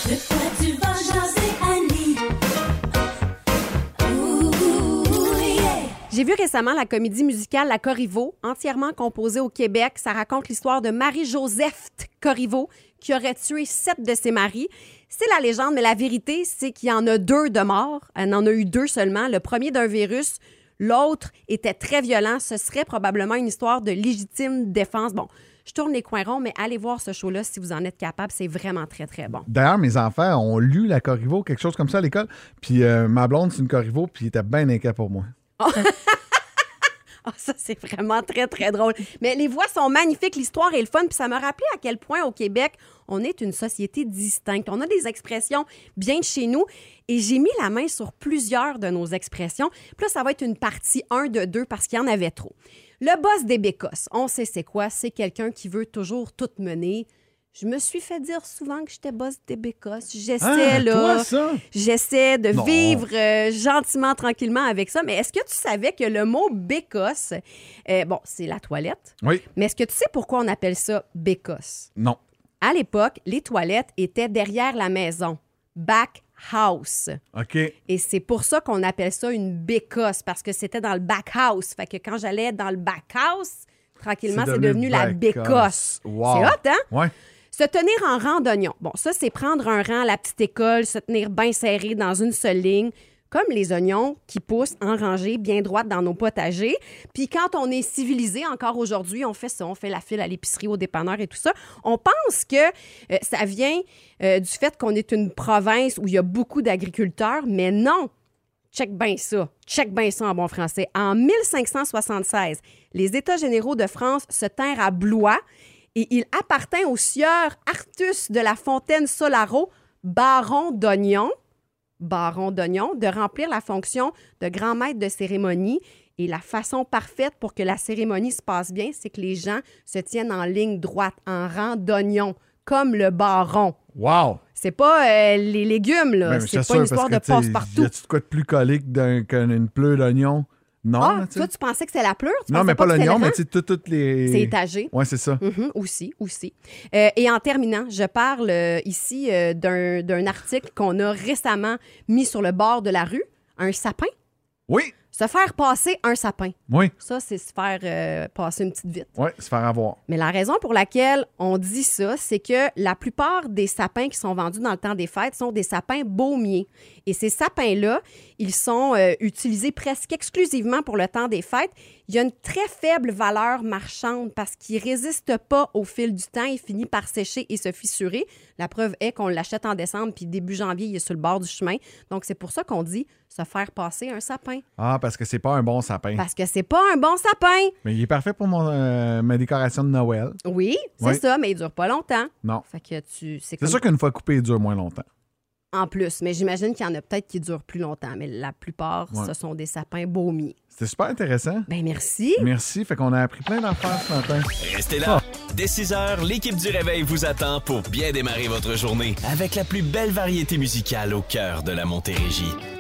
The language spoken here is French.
De quoi tu vas jaser, Annie? J'ai vu récemment la comédie musicale La Corriveau, entièrement composée au Québec. Ça raconte l'histoire de Marie-Joseph Corriveau, qui aurait tué 7 de ses maris. C'est la légende, mais la vérité, c'est qu'il y en a 2 de morts. Elle en a eu 2 seulement. Le premier d'un virus, l'autre était très violent. Ce serait probablement une histoire de légitime défense. Bon, je tourne les coins ronds, mais allez voir ce show-là si vous en êtes capable. C'est vraiment très, très bon. D'ailleurs, mes enfants ont lu La Corriveau, quelque chose comme ça à l'école. Puis ma blonde, c'est une Corriveau, puis il était bien inquiet pour moi. Oh, ça, c'est vraiment très, très drôle. Mais les voix sont magnifiques, l'histoire est le fun. Puis ça m'a rappelé à quel point, au Québec, on est une société distincte. On a des expressions bien de chez nous. Et j'ai mis la main sur plusieurs de nos expressions. Puis là, ça va être une partie 1 de 2 parce qu'il y en avait trop. Le boss des bécosses, on sait c'est quoi. C'est quelqu'un qui veut toujours tout mener. Je me suis fait dire souvent que j'étais boss des bécosses. J'essaie, j'essaie de vivre gentiment, tranquillement avec ça. Mais est-ce que tu savais que le mot bécosse, bon, c'est la toilette. Oui. Mais est-ce que tu sais pourquoi on appelle ça bécosse? Non. À l'époque, les toilettes étaient derrière la maison. Back house. OK. Et c'est pour ça qu'on appelle ça une bécosse, parce que c'était dans le back house. Fait que quand j'allais dans le back house, tranquillement, c'est devenu la bécosse. Wow. C'est hot, hein? Ouais. Se tenir en rang d'oignons. Bon, ça, c'est prendre un rang à la petite école, se tenir bien serré dans une seule ligne, comme les oignons qui poussent en rangée bien droite dans nos potagers. Puis quand on est civilisé, encore aujourd'hui, on fait ça, on fait la file à l'épicerie, au dépanneur et tout ça. On pense que ça vient du fait qu'on est une province où il y a beaucoup d'agriculteurs, mais non. Check bien ça en bon français. En 1576, les États généraux de France se tinrent à Blois. Et il appartint au sieur Artus de la Fontaine-Solaro, baron d'Oignon, de remplir la fonction de grand maître de cérémonie. Et la façon parfaite pour que la cérémonie se passe bien, c'est que les gens se tiennent en ligne droite, en rang d'oignon, comme le baron. Wow! C'est pas les légumes, là. C'est pas une histoire de passe-partout. Y a-tu de quoi de plus colique qu'une pleure d'oignon? Non. Ah, toi, tu pensais que c'était la pleure? Non, mais pas l'oignon, mais tu sais, toutes les... C'est étagé. Oui, c'est ça. Aussi. Et en terminant, je parle ici d'un article qu'on a récemment mis sur le bord de la rue. Un sapin. Oui. Se faire passer un sapin. Oui. Ça, c'est se faire passer une petite vite. Oui, se faire avoir. Mais la raison pour laquelle on dit ça, c'est que la plupart des sapins qui sont vendus dans le temps des fêtes sont des sapins baumiers. Et ces sapins-là, ils sont utilisés presque exclusivement pour le temps des fêtes. Il y a une très faible valeur marchande parce qu'il ne résiste pas au fil du temps. Il finit par sécher et se fissurer. La preuve est qu'on l'achète en décembre, puis début janvier, il est sur le bord du chemin. Donc, c'est pour ça qu'on dit se faire passer un sapin. Ah, parce que c'est pas un bon sapin. Parce que c'est pas un bon sapin. Mais il est parfait pour ma décoration de Noël. Oui, c'est ça, mais il dure pas longtemps. Non. Fait que c'est sûr qu'une fois coupé, il dure moins longtemps. En plus, mais j'imagine qu'il y en a peut-être qui durent plus longtemps, mais la plupart, ce sont des sapins baumiers. C'était super intéressant. Ben merci. Merci, fait qu'on a appris plein d'affaires ce matin. Restez là. Dès 6 heures, l'équipe du Réveil vous attend pour bien démarrer votre journée avec la plus belle variété musicale au cœur de la Montérégie.